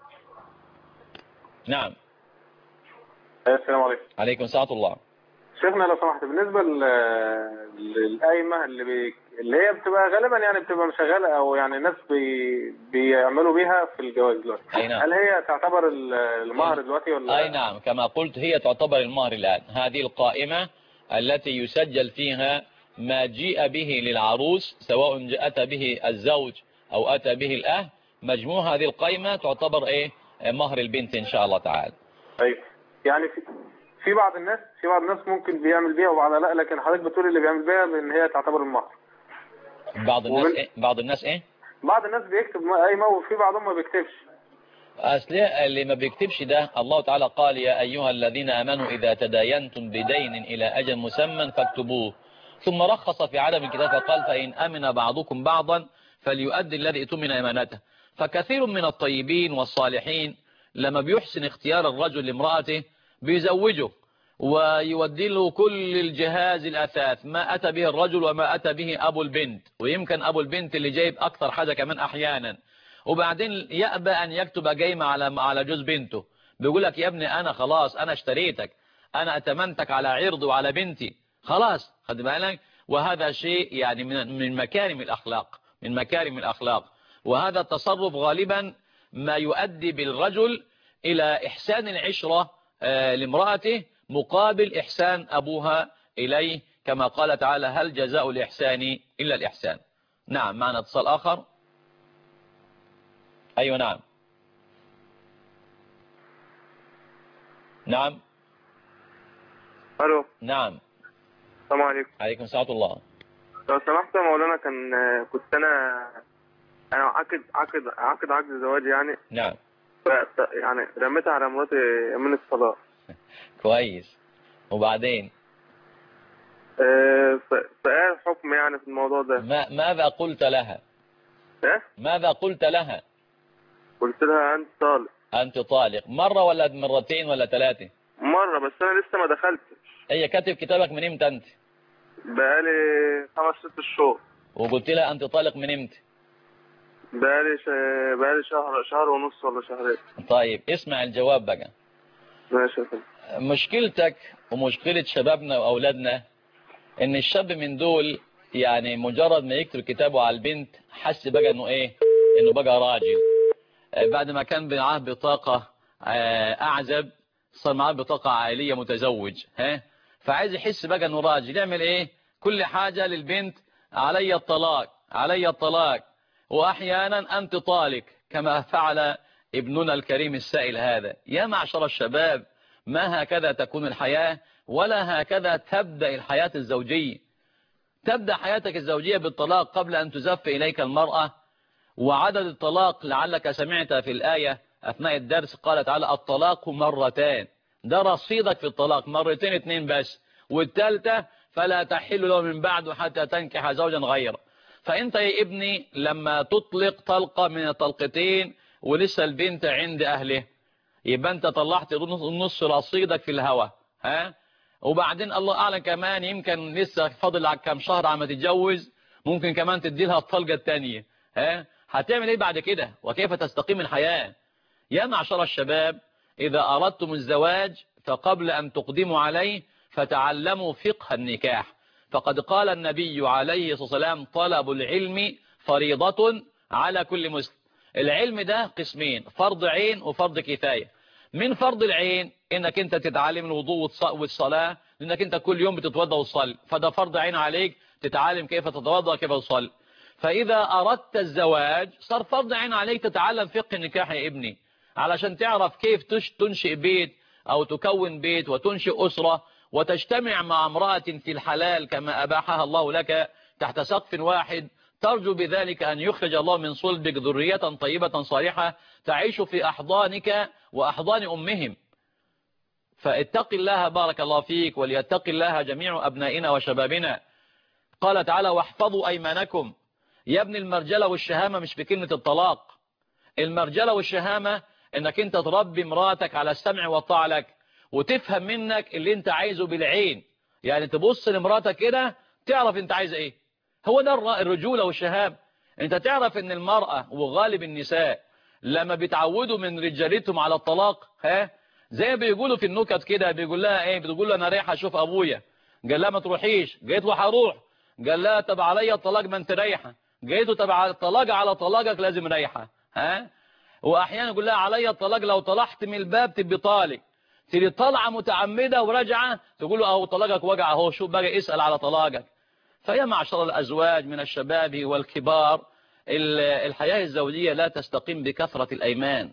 نعم. السلام عليكم. عليكم السلام الله. شيخنا لو سمحت، بالنسبة للقايمة اللي بي... اللي هي بتبقى غالبا يعني بتبقى مشغلة أو يعني ناس بي... بيعملوا بيها في الجواز دلوقتي، نعم. هل هي تعتبر المهر دلوقتي ولا؟ أي نعم، كما قلت هي تعتبر المهر الآن. هذه القائمة التي يسجل فيها ما جيء به للعروس، سواء أتى به الزوج أو أتى به الأهل، مجموع هذه القائمة تعتبر إيه؟ مهر البنت إن شاء الله تعالى. أيوة. يعني في في بعض الناس في بعض الناس ممكن بيعمل بيها وبعض لا، لكن حضرتك بتقول اللي بيعمل بيها بان هي تعتبر المهر. بعض الناس ومن... إيه؟ بعض الناس ايه؟ بعض الناس بيكتب قايمه وفي بعضهم ما بيكتبش. اصل اللي ما بيكتبش ده الله تعالى قال يا ايها الذين امنوا اذا تداينتم بدين الى اجل مسمى فاكتبوه، ثم رخص في عدم الكتاب فقال فان امن بعضكم بعضا فليؤدي الذي اؤتمن امانته. فكثير من الطيبين والصالحين لما بيحسن اختيار الرجل لامرأته بيزوجه ويودي له كل الجهاز الأثاث، ما أتى به الرجل وما أتى به أبو البنت، ويمكن أبو البنت اللي جايب أكثر حاجة كمان أحيانا. وبعدين يأبى أن يكتب قايمة على على جوز بنته، بيقول لك يا ابني أنا خلاص أنا اشتريتك، أنا أتمنتك على عرضي وعلى بنتي، خلاص خد بالك. وهذا شيء يعني من من مكارم الأخلاق، من مكارم الأخلاق. وهذا التصرف غالبا ما يؤدي بالرجل إلى إحسان العشرة لامرأته مقابل إحسان أبوها إليه، كما قال تعالى هل جزاء الإحسان إلا الإحسان. نعم. معنا اتصال آخر. أيوة نعم. نعم. ألو. نعم. السلام عليكم. عليكم السلام الله. لو سمحت يا مولانا، كان كنت أنا أنا عقد عقد عقد عقد زواج يعني. نعم. يعني رميتها على مراتي من الصلاة. كويس. وبعدين ايه فايه الحكم يعني في الموضوع ده؟ ما ماذا قلت لها؟ ايه؟ ماذا قلت لها؟ قلت لها انت طالق. انت طالق مرة ولا مرتين ولا ثلاثة؟ مرة بس انا لسه ما دخلتش. هي كاتب كتابك من امتى انت؟ بقالي خمس ست شهور. وقلت لها انت طالق من امتى؟ بقالي ش... بقالي شهر شهر ونص ولا شهرين. طيب اسمع الجواب بقى. ماشي يا فندم. مشكلتك ومشكلة شبابنا واولادنا ان الشاب من دول يعني مجرد ما يكتب كتابه على البنت حس بقى انه ايه، انه بقى راجل. بعد ما كان معاه بطاقة اعزب صار معاه بطاقة عائلية متزوج، ها فعايز يحس بقى انه راجل. يعمل ايه؟ كل حاجة للبنت علي الطلاق علي الطلاق، واحيانا انت طالق كما فعل ابننا الكريم السائل هذا. يا معشر الشباب، ما هكذا تكون الحياة، ولا هكذا تبدأ الحياة الزوجية. تبدأ حياتك الزوجية بالطلاق قبل أن تزف إليك المرأة. وعدد الطلاق لعلك سمعت في الآية أثناء الدرس قال تعالى الطلاق مرتان، ده رصيدك في الطلاق مرتين اتنين بس، والثالثة فلا تحل له من بعد حتى تنكح زوجا غيره. فأنت يا ابني لما تطلق طلقة من الطلقتين ولسه البنت عند أهله، يبقى أنت طلعت نص رصيدك في الهواء، ها؟ وبعدين الله أعلم كمان يمكن لسه فاضل على كام شهر عم تتجوز، ممكن كمان تدي لها الطلقة الثانية، ها؟ هتعمل إيه بعد كده؟ وكيف تستقيم الحياة؟ يا معشر الشباب، إذا أردتم الزواج فقبل أن تقدموا عليه فتعلموا فقه النكاح، فقد قال النبي عليه الصلاة والسلام: طلب العلم فريضة على كل مسلم. العلم ده قسمين، فرض عين وفرض كفاية. من فرض العين انك انت تتعلم الوضوء والصلاة، لانك انت كل يوم بتتوضا وتصلي، فده فرض عين عليك تتعلم كيف تتوضا كيف تصلي. فإذا أردت الزواج صار فرض عين عليك تتعلم فقه النكاح يا ابني، علشان تعرف كيف تنشئ بيت أو تكون بيت وتنشئ أسرة وتجتمع مع امرأة في الحلال كما أباحها الله لك تحت سقف واحد، ترجو بذلك أن يخرج الله من صلبك ذرية طيبة صالحة تعيش في أحضانك وأحضان أمهم. فاتق الله بارك الله فيك، وليتق الله جميع أبنائنا وشبابنا. قال تعالى: واحفظوا أيمانكم. يا ابن المرجلة والشهامة مش بكلمة الطلاق. المرجلة والشهامة انك انت تربي مراتك على السمع والطاعة لك، وتفهم منك اللي انت عايزه بالعين، يعني تبص لمراتك كده تعرف انت عايز ايه. هو ده الرجولة والشهامة. انت تعرف ان المرأة وغالب النساء لما بيتعودوا من رجالتهم على الطلاق، ها زي بيقولوا في النكت كده، بيقول لها ايه، بتقول له انا رايح اشوف ابويا، قال لها ما تروحيش، قالت له هروح، قال لها طب عليا الطلاق ما انت رايحه، قالت له طب الطلاق على طلاقك لازم رايحه، ها. واحيانا يقول لها عليا الطلاق لو طلعت من الباب تبقى طالق، تيجي طالعه متعمده وراجعه تقول له اهو طلاقك وجع اهو، شوف بقى اسال على طلاقك. فيا معشر الازواج من الشباب والكبار، الحياه الزوجيه لا تستقيم بكثره الايمان.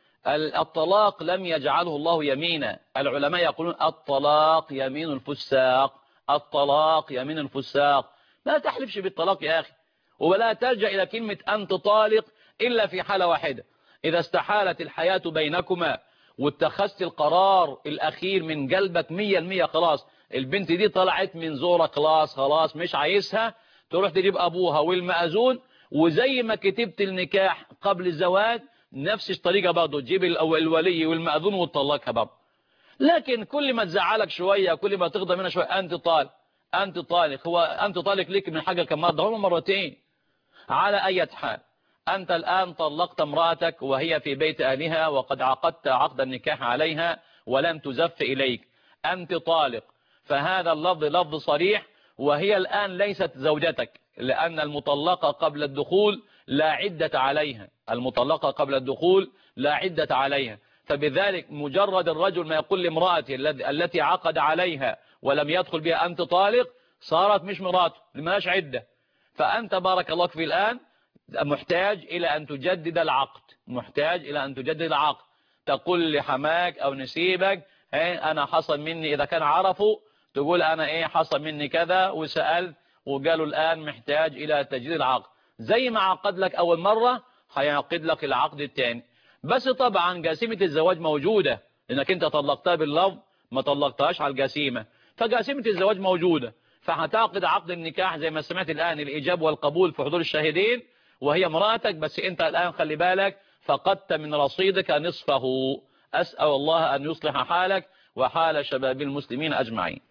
الطلاق لم يجعله الله يمينا، العلماء يقولون الطلاق يمين الفساق، الطلاق يمين الفساق. لا تحلفش بالطلاق يا أخي، ولا تلجأ إلى كلمة أنت طالق إلا في حالة واحدة، إذا استحالت الحياة بينكما واتخذت القرار الأخير من قلبك مية المية، خلاص البنت دي طلعت من زورك، خلاص خلاص مش عايزها، تروح تجيب أبوها والمأذون، وزي ما كتبت النكاح قبل الزواج نفس الطريقة برضه تجيب الولي والمأذون وتطلقها برضه. لكن كل ما تزعلك شوية كل ما تغضب منها شوية أنت طالق أنت طالق، هو أنت طالق ليك من حاجة كم مرة؟ هم مرتين. على أي حال أنت الآن طلقت امرأتك وهي في بيت أهلها وقد عقدت عقد النكاح عليها ولم تزف إليك، أنت طالق، فهذا اللفظ لفظ صريح، وهي الآن ليست زوجتك، لأن المطلقة قبل الدخول لا عدة عليها، المطلقة قبل الدخول لا عدة عليها. فبذلك مجرد الرجل ما يقول لامرأته التي عقد عليها ولم يدخل بها أنت طالق، صارت مش مراته لماش عدة. فأنت بارك الله في الآن محتاج إلى أن تجدد العقد، محتاج إلى أن تجدد العقد، تقول لحماك أو نسيبك ايه أنا حصل مني، إذا كان عرفوا تقول أنا إيه حصل مني كذا وسألت وقالوا الآن محتاج إلى تجديد العقد، زي ما عقد لك أول مرة هيعقد لك العقد الثاني. بس طبعا جاسمة الزواج موجودة، لأنك أنت طلقتها باللفظ ما طلقتهاش على الجاسمة، فجاسمة الزواج موجودة، فهتعقد عقد النكاح زي ما سمعت الآن الإجاب والقبول في حضور الشاهدين، وهي امرأتك، بس أنت الآن خلي بالك فقدت من رصيدك نصفه. أسأل الله أن يصلح حالك وحال شباب المسلمين أجمعين.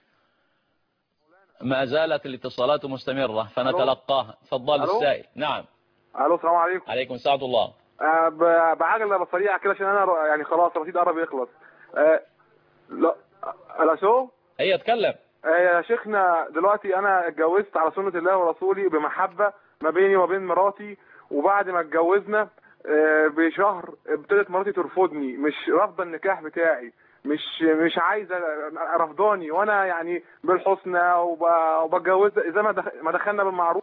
ما زالت الاتصالات مستمرة فنتلقاها. تفضل السائل. نعم. الو السلام عليكم. عليكم السلام الله. أه بعجله بسريعه كده عشان انا يعني خلاص الرصيد قرب يخلص. أه لا لا شو هي اتكلم. أه يا شيخنا دلوقتي انا اتجوزت على سنه الله ورسوله بمحبه ما بيني وبين مراتي، وبعد ما اتجوزنا أه بشهر ابتدت مراتي ترفضني، مش رافضه النكاح بتاعي، مش مش عايزه، رفضاني، وانا يعني بالحسنى وبتجوز اذا ما دخلنا بالمعروف.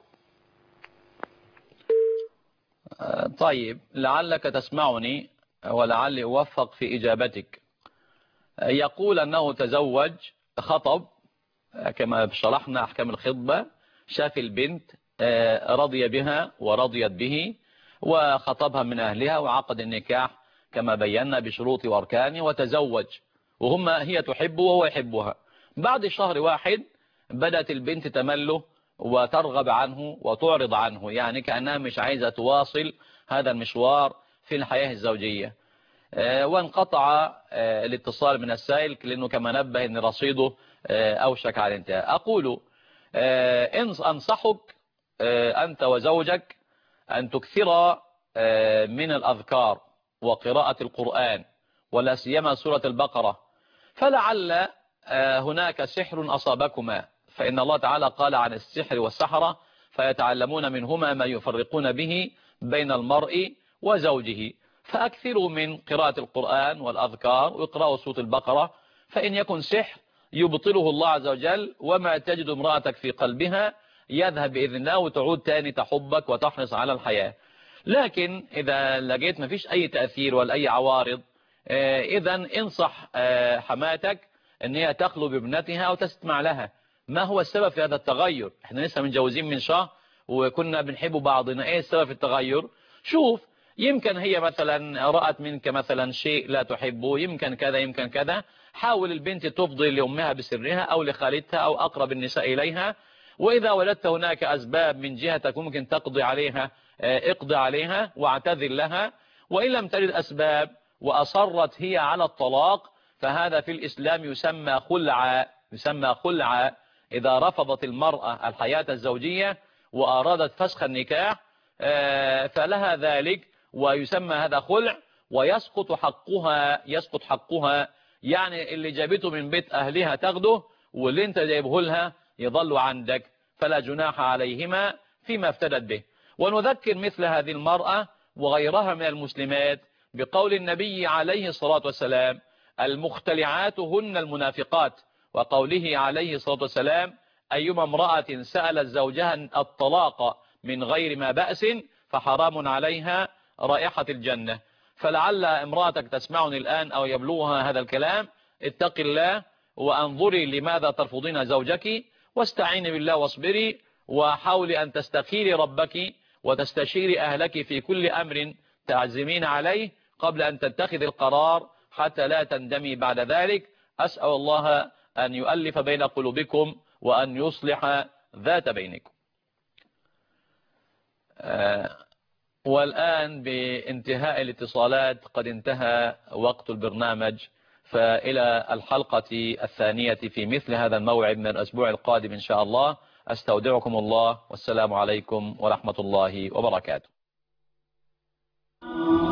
طيب لعلك تسمعني ولعلي أوفق في إجابتك. يقول أنه تزوج خطب كما شرحنا أحكام الخطبة، شاف البنت رضي بها ورضيت به وخطبها من أهلها وعقد النكاح كما بينا بشروط واركانه وتزوج، وهم هي تحبه وهو يحبها. بعد شهر واحد بدأت البنت تمله وترغب عنه وتعرض عنه، يعني كأنها مش عايزة تواصل هذا المشوار في الحياة الزوجية. وانقطع الاتصال من السائل لأنه كما نبه أن رصيده أوشك على الانتهاء. أقول أنصحك أنت وزوجك أن تكثر من الأذكار وقراءة القرآن، ولا سيما سورة البقرة، فلعل هناك سحر أصابكما، فإن الله تعالى قال عن السحر والسحرة فيتعلمون منهما ما يفرقون به بين المرء وزوجه. فأكثروا من قراءة القرآن والأذكار واقرأوا سورة البقرة، فإن يكن سحر يبطله الله عز وجل، وما تجد امرأتك في قلبها يذهب بإذن الله وتعود تاني تحبك وتحرص على الحياة. لكن إذا لقيت ما فيش أي تأثير ولا أي عوارض، إذا انصح حماتك أن هي تخلو بابنتها أو تستمع لها. ما هو السبب في هذا التغير؟ احنا لسه متجوزين من شهر وكنا بنحب بعضنا، ايه السبب في التغير؟ شوف، يمكن هي مثلا رأت منك مثلا شيء لا تحبه، يمكن كذا يمكن كذا. حاول البنت تفضي لأمها بسرها أو لخالتها أو أقرب النساء إليها، وإذا وجدت هناك أسباب من جهتك ممكن تقضي عليها اقضي عليها واعتذر لها. وإن لم تجد أسباب وأصرت هي على الطلاق، فهذا في الإسلام يسمى خلع، يسمى خلع. إذا رفضت المرأة الحياة الزوجية وأرادت فسخ النكاح فلها ذلك، ويسمى هذا خلع، ويسقط حقها، يسقط حقها يعني اللي جابته من بيت أهلها تاخده، واللي انت جايبه لها يظل عندك، فلا جناح عليهما فيما افتدت به. ونذكر مثل هذه المرأة وغيرها من المسلمات بقول النبي عليه الصلاة والسلام: المختلعات هن المنافقات، وقوله عليه الصلاة والسلام: أيما امرأة سألت زوجها الطلاق من غير ما بأس فحرام عليها رائحة الجنة. فلعل امرأتك تسمعني الآن أو يبلغها هذا الكلام، اتق الله وانظري لماذا ترفضين زوجك، واستعيني بالله واصبري، وحاولي أن تستخيري ربك وتستشيري أهلك في كل أمر تعزمين عليه قبل أن تتخذ القرار حتى لا تندمي بعد ذلك. أسأل الله أن يؤلف بين قلوبكم وأن يصلح ذات بينكم. آه والآن بانتهاء الاتصالات قد انتهى وقت البرنامج، فإلى الحلقة الثانية في مثل هذا الموعد من الأسبوع القادم إن شاء الله. أستودعكم الله، والسلام عليكم ورحمة الله وبركاته.